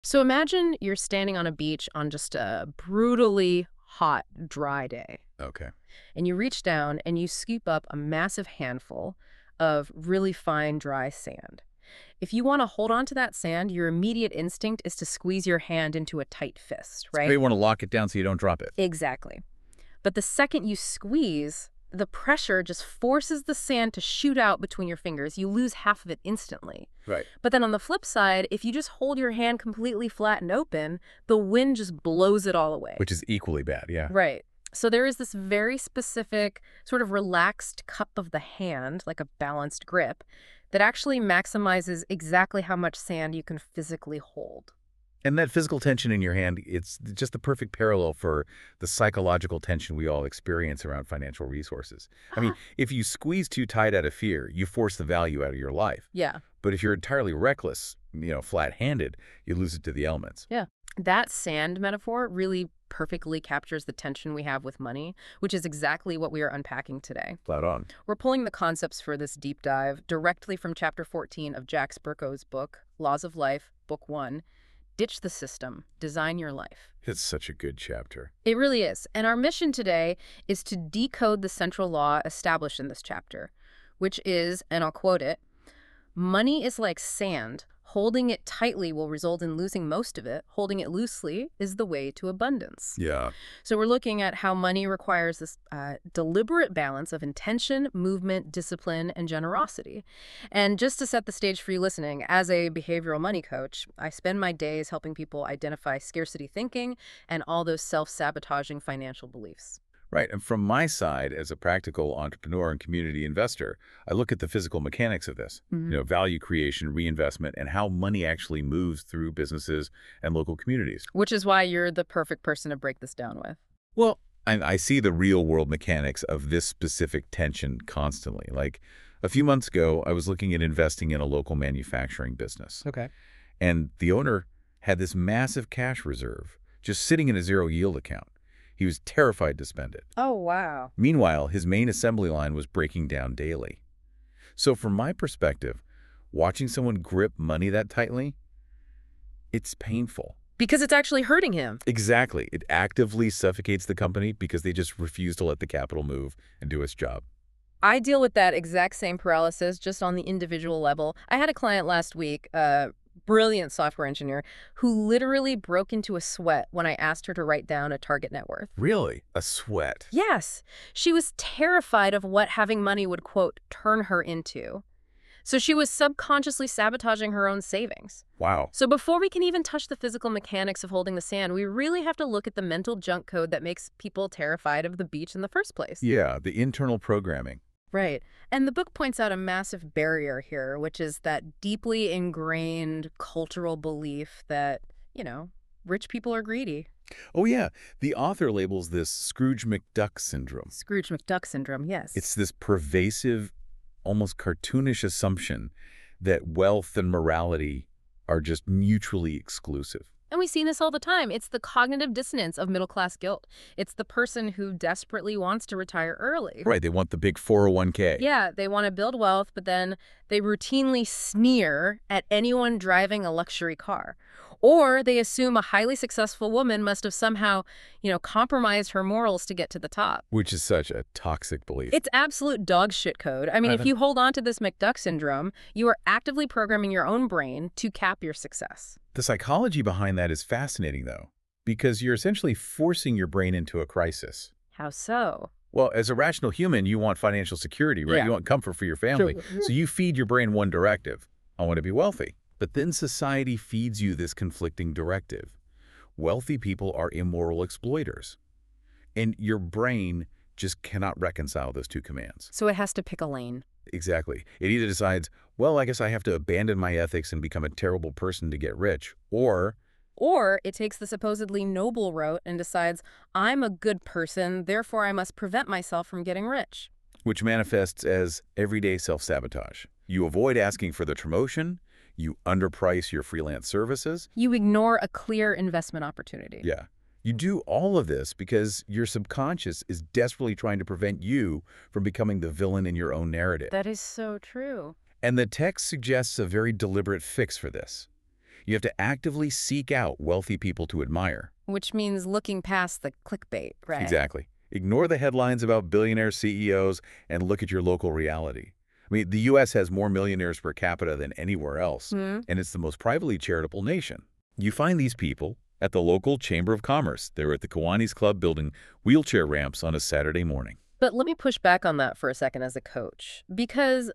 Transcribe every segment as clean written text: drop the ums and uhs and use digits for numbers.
So imagine you're standing on a beach on just a brutally hot, dry day, Okay. and you reach down and you scoop up a massive handful of really fine, dry sand. If you want to hold on to that sand, your immediate instinct is to squeeze your hand into a tight fist, So you right? want to lock it down so you don't drop it. Exactly. But the second you squeeze, the pressure just forces the sand to shoot out between your fingers. You lose half of it instantly. Right. But then on the flip side, if you just hold your hand completely flat and open, the wind just blows it all away. Which is equally bad, yeah. Right. So there is this very specific sort of relaxed cup of the hand, like a balanced grip, that actually maximizes exactly how much sand you can physically hold. And that physical tension in your hand, it's just the perfect parallel for the psychological tension we all experience around financial resources. I mean, if you squeeze too tight out of fear, you force the value out of your life. Yeah. But if you're entirely reckless, flat-handed, you lose it to the elements. Yeah. That sand metaphor really perfectly captures the tension we have with money, which is exactly what we are unpacking today. Flat on. We're pulling the concepts for this deep dive directly from chapter 14 of Jack Spirko's book, Laws of Life, Book 1, Ditch the System, Design Your Life. It's such a good chapter. It really is. And our mission today is to decode the central law established in this chapter, which is, and I'll quote it, money is like sand. Holding it tightly will result in losing most of it. Holding it loosely is the way to abundance. Yeah. So we're looking at how money requires this deliberate balance of intention, movement, discipline, and generosity. And just to set the stage for you listening, as a behavioral money coach, I spend my days helping people identify scarcity thinking and all those self-sabotaging financial beliefs. Right. And from my side, as a practical entrepreneur and community investor, I look at the physical mechanics of this, value creation, reinvestment, and how money actually moves through businesses and local communities. Which is why you're the perfect person to break this down with. Well, I see the real world mechanics of this specific tension constantly. Like a few months ago, I was looking at investing in a local manufacturing business. Okay. And the owner had this massive cash reserve just sitting in a zero yield account. He was terrified to spend it. Oh, wow. Meanwhile, his main assembly line was breaking down daily. So from my perspective, watching someone grip money that tightly, it's painful. Because it's actually hurting him. Exactly. It actively suffocates the company because they just refuse to let the capital move and do its job. I deal with that exact same paralysis just on the individual level. I had a client last week, brilliant software engineer, who literally broke into a sweat when I asked her to write down a target net worth. Really? A sweat. Yes, she was terrified of what having money would, quote, turn her into. So she was subconsciously sabotaging her own savings. Wow. So before we can even touch the physical mechanics of holding the sand, we really have to look at the mental junk code that makes people terrified of the beach in the first place. Yeah, the internal programming. Right. And the book points out a massive barrier here, which is that deeply ingrained cultural belief that, rich people are greedy. Oh yeah, the author labels this Scrooge McDuck syndrome. Scrooge McDuck syndrome, yes. It's this pervasive, almost cartoonish assumption that wealth and morality are just mutually exclusive. And we see this all the time. It's the cognitive dissonance of middle-class guilt. It's the person who desperately wants to retire early. Right, they want the big 401k. Yeah, they want to build wealth, but then they routinely sneer at anyone driving a luxury car. Or they assume a highly successful woman must have somehow, compromised her morals to get to the top. Which is such a toxic belief. It's absolute dog shit code. I mean, if you hold on to this McDuck syndrome, you are actively programming your own brain to cap your success. The psychology behind that is fascinating, though, because you're essentially forcing your brain into a crisis. How so? Well, as a rational human, you want financial security, right? Yeah. You want comfort for your family. Sure. So you feed your brain one directive. I want to be wealthy. But then society feeds you this conflicting directive. Wealthy people are immoral exploiters. And your brain just cannot reconcile those two commands. So it has to pick a lane. Exactly. It either decides, well, I guess I have to abandon my ethics and become a terrible person to get rich, or it takes the supposedly noble route and decides, I'm a good person, therefore I must prevent myself from getting rich. which manifests as everyday self-sabotage. You avoid asking for the promotion, you underprice your freelance services. You ignore a clear investment opportunity. Yeah. You do all of this because your subconscious is desperately trying to prevent you from becoming the villain in your own narrative. That is so true. And the text suggests a very deliberate fix for this. You have to actively seek out wealthy people to admire. Which means looking past the clickbait, right? Exactly. Ignore the headlines about billionaire CEOs and look at your local reality. I mean, the U.S. has more millionaires per capita than anywhere else, Hmm. and it's the most privately charitable nation. You find these people at the local Chamber of Commerce. They're at the Kiwanis Club building wheelchair ramps on a Saturday morning. But let me push back on that for a second as a coach, because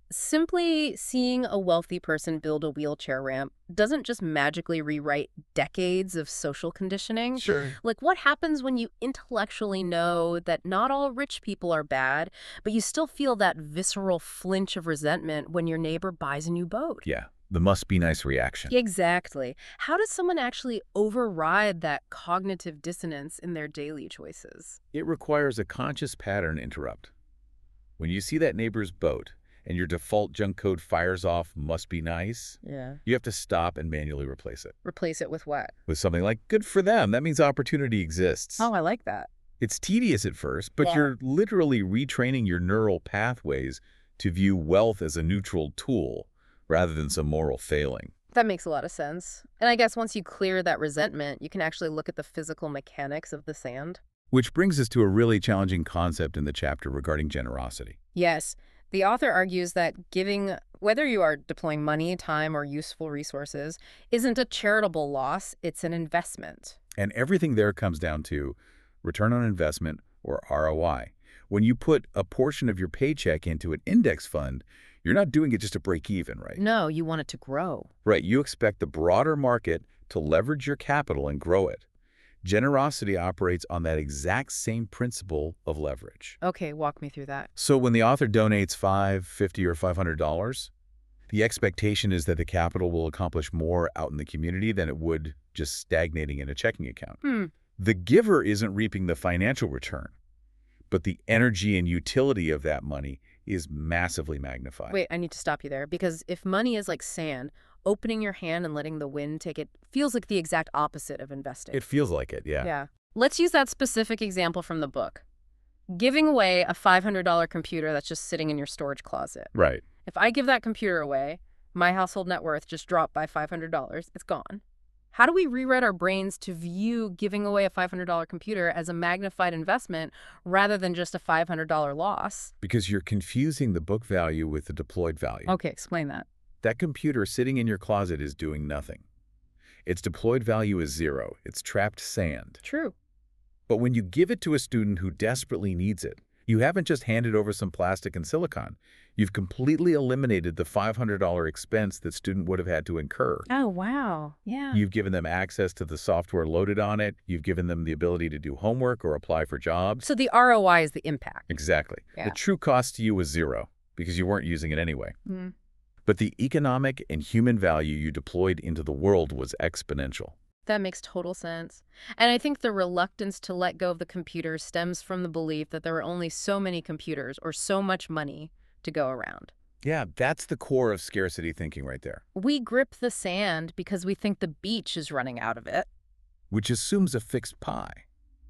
simply seeing a wealthy person build a wheelchair ramp doesn't just magically rewrite decades of social conditioning. Sure. Like, what happens when you intellectually know that not all rich people are bad, but you still feel that visceral flinch of resentment when your neighbor buys a new boat? Yeah, the must-be-nice reaction. Exactly. How does someone actually override that cognitive dissonance in their daily choices? It requires a conscious pattern interrupt. When you see that neighbor's boat and your default junk code fires off must be nice, Yeah. you have to stop and manually replace it Replace it with what? with something like good for them. That means opportunity exists. Oh, I like that. It's tedious at first, but Yeah. you're literally retraining your neural pathways to view wealth as a neutral tool rather than some moral failing. That makes a lot of sense. And I guess once you clear that resentment, you can actually look at the physical mechanics of the sand. Which brings us to a really challenging concept in the chapter regarding generosity. Yes. The author argues that giving, whether you are deploying money, time, or useful resources, isn't a charitable loss, it's an investment. And everything there comes down to return on investment, or ROI. When you put a portion of your paycheck into an index fund, you're not doing it just to break even, right? No, you want it to grow. Right, you expect the broader market to leverage your capital and grow it. Generosity operates on that exact same principle of leverage. Okay, walk me through that. So when the author donates $5, $50, or $500, the expectation is that the capital will accomplish more out in the community than it would just stagnating in a checking account. The giver isn't reaping the financial return, but the energy and utility of that money is massively magnified. Wait, I need to stop you there, because if money is like sand, opening your hand and letting the wind take it feels like the exact opposite of investing. It feels like it, yeah. Yeah. Let's use that specific example from the book. Giving away a $500 computer that's just sitting in your storage closet. Right. If I give that computer away, my household net worth just dropped by $500. It's gone. How do we rewrite our brains to view giving away a $500 computer as a magnified investment rather than just a $500 loss? Because you're confusing the book value with the deployed value. Okay, explain that. That computer sitting in your closet is doing nothing. Its deployed value is zero. It's trapped sand. True. But when you give it to a student who desperately needs it, you haven't just handed over some plastic and silicon. You've completely eliminated the $500 expense that student would have had to incur. Oh, wow. Yeah. You've given them access to the software loaded on it. You've given them the ability to do homework or apply for jobs. So the ROI is the impact. Exactly. Yeah. The true cost to you was zero because you weren't using it anyway. Mm. But the economic and human value you deployed into the world was exponential. That makes total sense. And I think the reluctance to let go of the computer stems from the belief that there are only so many computers or so much money to go around. Yeah, that's the core of scarcity thinking right there, We grip the sand because we think the beach is running out of it. which assumes a fixed pie.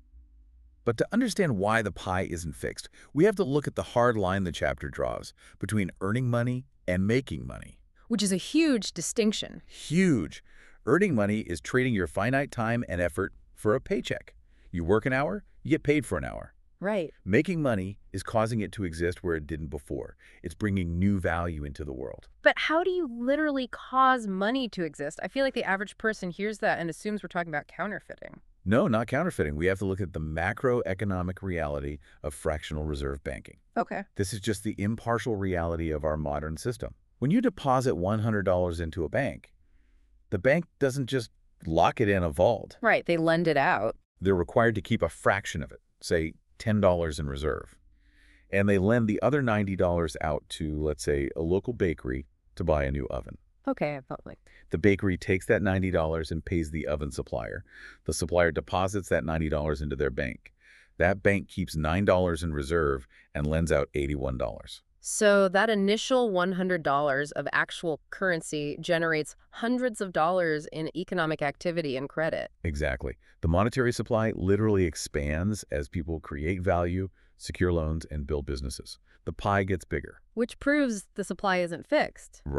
But to understand why the pie isn't fixed, we have to look at the hard line the chapter draws between earning money and making money. Which is a huge distinction. Huge. Earning money is trading your finite time and effort for a paycheck. You work an hour, you get paid for an hour. Right. Making money is causing it to exist where it didn't before. It's bringing new value into the world. But how do you literally cause money to exist? I feel like the average person hears that and assumes we're talking about counterfeiting. No, not counterfeiting. We have to look at the macroeconomic reality of fractional reserve banking. Okay. This is just the impartial reality of our modern system. When you deposit $100 into a bank, the bank doesn't just lock it in a vault. Right. They lend it out. They're required to keep a fraction of it, say $10 in reserve. And they lend the other $90 out to, let's say, a local bakery to buy a new oven. Okay, I felt like. The bakery takes that $90 and pays the oven supplier. The supplier deposits that $90 into their bank. That bank keeps $9 in reserve and lends out $81. So that initial $100 of actual currency generates hundreds of dollars in economic activity and credit. Exactly. The monetary supply literally expands as people create value, secure loans, and build businesses. The pie gets bigger. Which proves the supply isn't fixed. Right.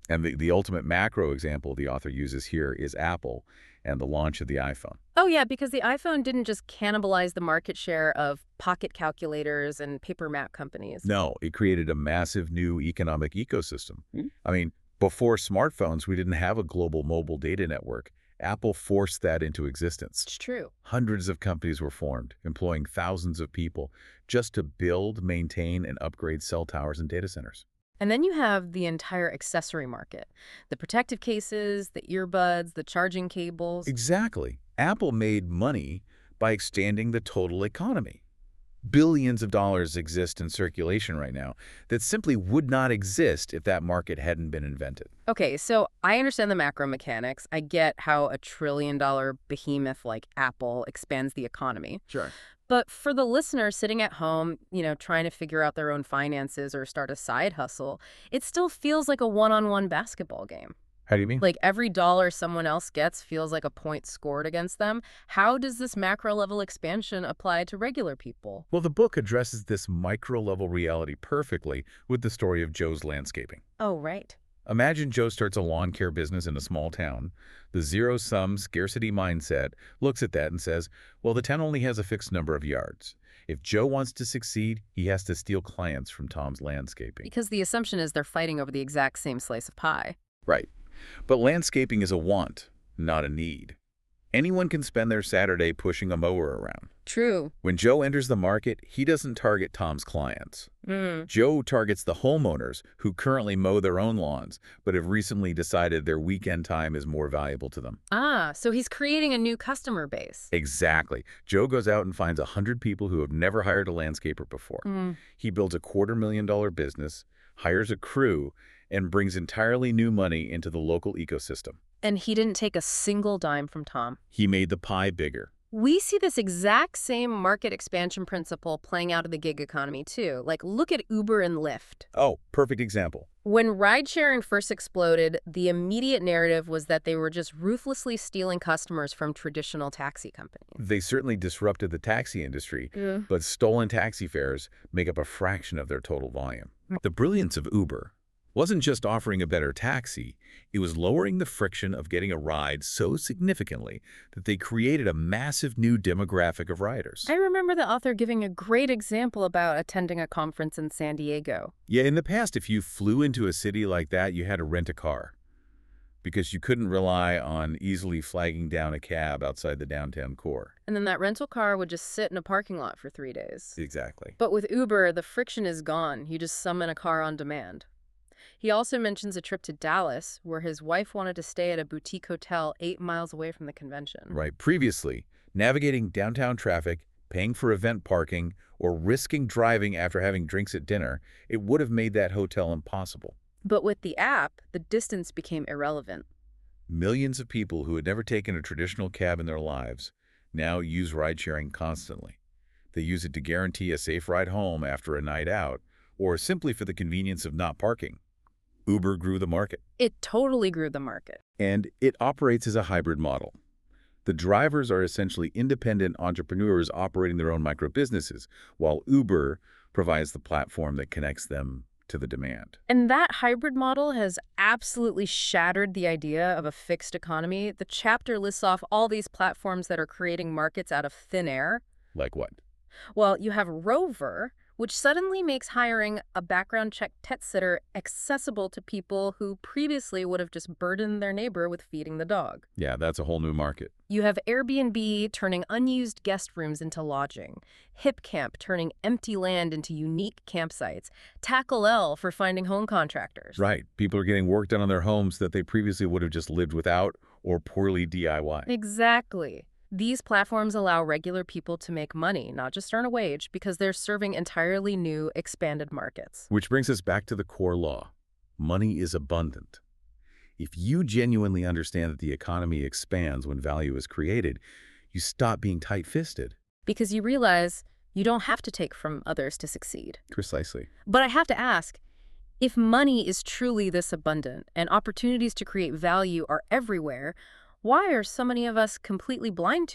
And the ultimate macro example the author uses here is Apple and the launch of the iPhone. Oh, yeah, because the iPhone didn't just cannibalize the market share of pocket calculators and paper map companies. No, it created a massive new economic ecosystem. I mean, before smartphones, we didn't have a global mobile data network. Apple forced that into existence. It's true. Hundreds of companies were formed, employing thousands of people just to build, maintain, and upgrade cell towers and data centers. And then you have the entire accessory market. The protective cases, the earbuds, the charging cables. Exactly. Apple made money by expanding the total economy. Billions of dollars exist in circulation right now that simply would not exist if that market hadn't been invented. Okay, so I understand the macro mechanics. I get how a trillion-dollar behemoth like Apple expands the economy. Sure. But for the listener sitting at home, trying to figure out their own finances or start a side hustle, it still feels like a one-on-one basketball game. How do you mean? Like every dollar someone else gets feels like a point scored against them. How does this macro-level expansion apply to regular people? Well, the book addresses this micro-level reality perfectly with the story of Joe's Landscaping. Oh, right. Imagine Joe starts a lawn care business in a small town. The zero-sum scarcity mindset looks at that and says, well, the town only has a fixed number of yards. If Joe wants to succeed, he has to steal clients from Tom's Landscaping. Because the assumption is they're fighting over the exact same slice of pie. Right. But landscaping is a want, not a need. Anyone can spend their Saturday pushing a mower around. True. When Joe enters the market, he doesn't target Tom's clients. Joe targets the homeowners who currently mow their own lawns, but have recently decided their weekend time is more valuable to them. Ah, so he's creating a new customer base. Exactly. Joe goes out and finds 100 people who have never hired a landscaper before. He builds a $250,000 business, hires a crew, and brings entirely new money into the local ecosystem. And he didn't take a single dime from Tom. He made the pie bigger. We see this exact same market expansion principle playing out in the gig economy, too. Like, look at Uber and Lyft. Oh, perfect example. When ride-sharing first exploded, the immediate narrative was that they were just ruthlessly stealing customers from traditional taxi companies. They certainly disrupted the taxi industry, but stolen taxi fares make up a fraction of their total volume. The brilliance of Uber wasn't just offering a better taxi, it was lowering the friction of getting a ride so significantly that they created a massive new demographic of riders. I remember the author giving a great example about attending a conference in San Diego. Yeah, in the past, if you flew into a city like that, you had to rent a car because you couldn't rely on easily flagging down a cab outside the downtown core. And then that rental car would just sit in a parking lot for 3 days. Exactly. But with Uber, the friction is gone. You just summon a car on demand. He also mentions a trip to Dallas, where his wife wanted to stay at a boutique hotel 8 miles away from the convention. Right. Previously, navigating downtown traffic, paying for event parking, or risking driving after having drinks at dinner, it would have made that hotel impossible. But with the app, the distance became irrelevant. Millions of people who had never taken a traditional cab in their lives now use ride-sharing constantly. They use it to guarantee a safe ride home after a night out, or simply for the convenience of not parking. Uber grew the market. It totally grew the market. And it operates as a hybrid model. The drivers are essentially independent entrepreneurs operating their own micro-businesses, while Uber provides the platform that connects them to the demand. And that hybrid model has absolutely shattered the idea of a fixed economy. The chapter lists off all these platforms that are creating markets out of thin air. Like what? Well, you have Rover, which suddenly makes hiring a background check pet sitter accessible to people who previously would have just burdened their neighbor with feeding the dog. Yeah, that's a whole new market. You have Airbnb turning unused guest rooms into lodging, HipCamp turning empty land into unique campsites, Tackle L for finding home contractors. Right. People are getting work done on their homes that they previously would have just lived without or poorly DIY. Exactly. These platforms allow regular people to make money, not just earn a wage, because they're serving entirely new, expanded markets. Which brings us back to the core law. Money is abundant. If you genuinely understand that the economy expands when value is created, you stop being tight-fisted. Because you realize you don't have to take from others to succeed. Precisely. But I have to ask, if money is truly this abundant and opportunities to create value are everywhere, why are so many of us completely blind to it?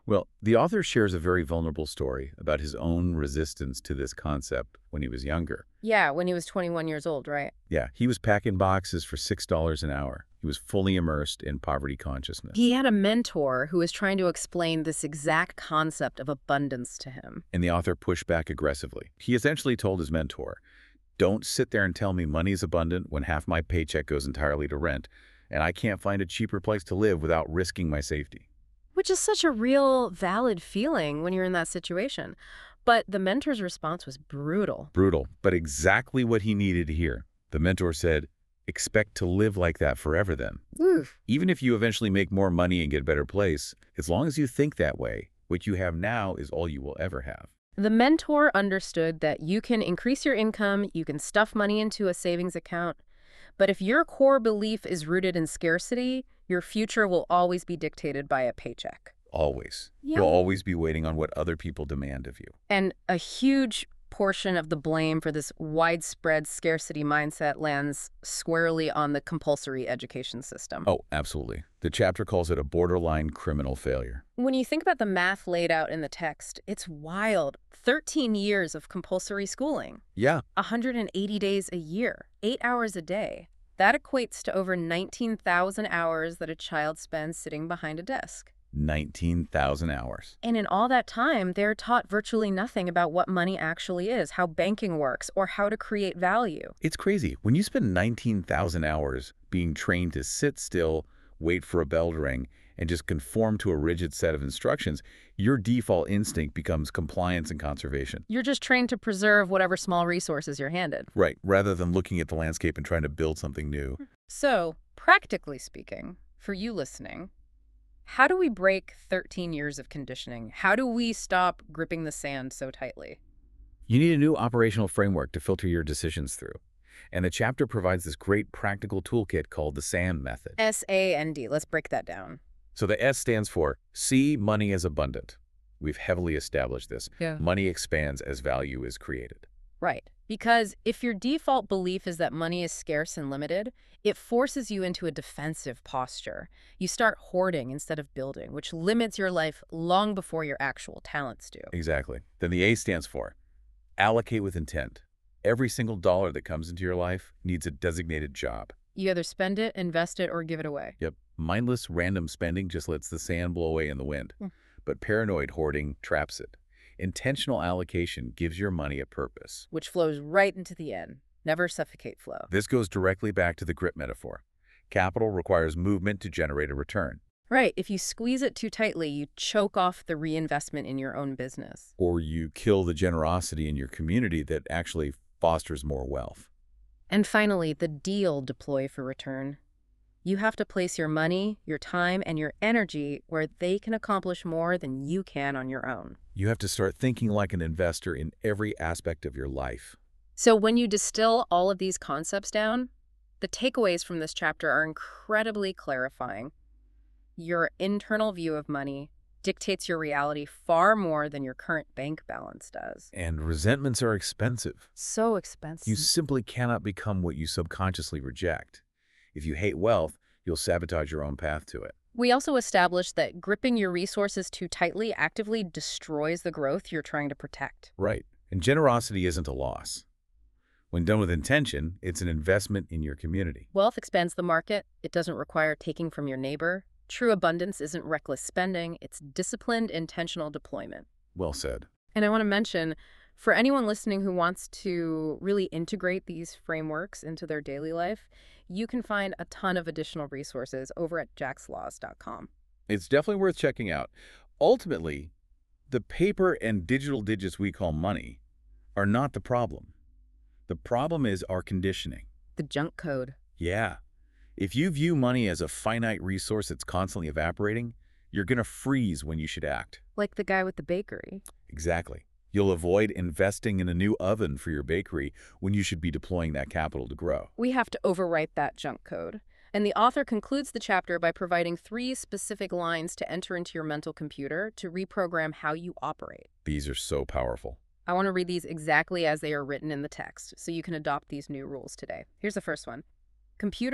Well, the author shares a very vulnerable story about his own resistance to this concept when he was younger. Yeah, when he was 21 years old, right? Yeah, he was packing boxes for $6 an hour. He was fully immersed in poverty consciousness. He had a mentor who was trying to explain this exact concept of abundance to him. And the author pushed back aggressively. He essentially told his mentor, don't sit there and tell me money is abundant when half my paycheck goes entirely to rent, and I can't find a cheaper place to live without risking my safety. Which is such a real, valid feeling when you're in that situation. But the mentor's response was brutal. Brutal, but exactly what he needed to hear. The mentor said, expect to live like that forever then. Oof. Even if you eventually make more money and get a better place, as long as you think that way, what you have now is all you will ever have. The mentor understood that you can increase your income, you can stuff money into a savings account, but if your core belief is rooted in scarcity, your future will always be dictated by a paycheck. Always. Yeah. You'll always be waiting on what other people demand of you. And a huge portion of the blame for this widespread scarcity mindset lands squarely on the compulsory education system. Oh, absolutely. The chapter calls it a borderline criminal failure. When you think about the math laid out in the text, it's wild. 13 years of compulsory schooling, Yeah. 180 days a year, 8 hours a day. That equates to over 19,000 hours that a child spends sitting behind a desk. 19,000 hours. And in all that time, they're taught virtually nothing about what money actually is, how banking works, or how to create value. It's crazy. When you spend 19,000 hours being trained to sit still, wait for a bell to ring, and just conform to a rigid set of instructions, your default instinct becomes compliance and conservation. You're just trained to preserve whatever small resources you're handed. Right, rather than looking at the landscape and trying to build something new. So, practically speaking, for you listening, how do we break 13 years of conditioning? How do we stop gripping the sand so tightly? You need a new operational framework to filter your decisions through. And the chapter provides this great practical toolkit called the SAND method. SAND. Let's break that down. So the S stands for see money as abundant. We've heavily established this. Yeah. Money expands as value is created. Right. Because if your default belief is that money is scarce and limited, it forces you into a defensive posture. You start hoarding instead of building, which limits your life long before your actual talents do. Exactly. Then the A stands for allocate with intent. Every single dollar that comes into your life needs a designated job. You either spend it, invest it, or give it away. Yep. Mindless, random spending just lets the sand blow away in the wind. But paranoid hoarding traps it. Intentional allocation gives your money a purpose. Which flows right into the end. Never suffocate flow. This goes directly back to the grip metaphor. Capital requires movement to generate a return. Right. If you squeeze it too tightly, you choke off the reinvestment in your own business. Or you kill the generosity in your community that actually fosters more wealth. And finally, the deal deploy for return. You have to place your money, your time, and your energy where they can accomplish more than you can on your own. You have to start thinking like an investor in every aspect of your life. So when you distill all of these concepts down, the takeaways from this chapter are incredibly clarifying. Your internal view of money dictates your reality far more than your current bank balance does. And resentments are expensive. So expensive. You simply cannot become what you subconsciously reject. If you hate wealth, you'll sabotage your own path to it. We also established that gripping your resources too tightly actively destroys the growth you're trying to protect. Right. And generosity isn't a loss. When done with intention, it's an investment in your community. Wealth expands the market. It doesn't require taking from your neighbor. True abundance isn't reckless spending. It's disciplined, intentional deployment. Well said. And I want to mention, for anyone listening who wants to really integrate these frameworks into their daily life, you can find a ton of additional resources over at jackslaws.com. It's definitely worth checking out. Ultimately, the paper and digital digits we call money are not the problem. The problem is our conditioning. The junk code. Yeah. If you view money as a finite resource that's constantly evaporating, you're going to freeze when you should act. Like the guy with the bakery. Exactly. You'll avoid investing in a new oven for your bakery when you should be deploying that capital to grow. We have to overwrite that junk code. And the author concludes the chapter by providing 3 specific lines to enter into your mental computer to reprogram how you operate. These are so powerful. I want to read these exactly as they are written in the text, so you can adopt these new rules today. Here's the first one. Computer,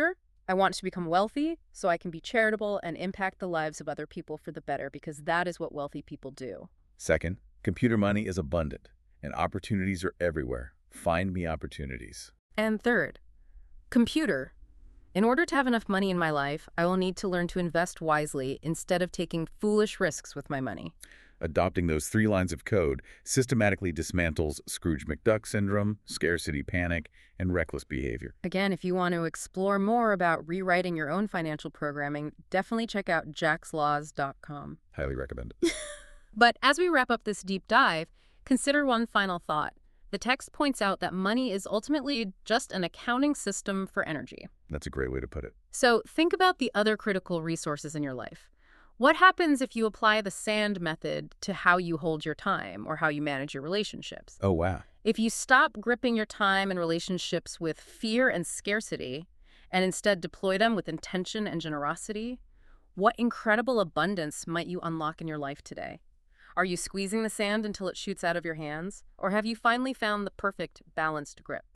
I want to become wealthy so I can be charitable and impact the lives of other people for the better, because that is what wealthy people do. Second, computer money is abundant, and opportunities are everywhere. Find me opportunities. And third, computer. In order to have enough money in my life, I will need to learn to invest wisely instead of taking foolish risks with my money. Adopting those 3 lines of code systematically dismantles Scrooge McDuck syndrome, scarcity panic, and reckless behavior. Again, if you want to explore more about rewriting your own financial programming, definitely check out jackslaws.com. Highly recommend it. But as we wrap up this deep dive, consider one final thought. The text points out that money is ultimately just an accounting system for energy. That's a great way to put it. So think about the other critical resources in your life. What happens if you apply the sand method to how you hold your time or how you manage your relationships? Oh, wow. If you stop gripping your time and relationships with fear and scarcity and instead deploy them with intention and generosity, what incredible abundance might you unlock in your life today? Are you squeezing the sand until it shoots out of your hands? Or have you finally found the perfect balanced grip?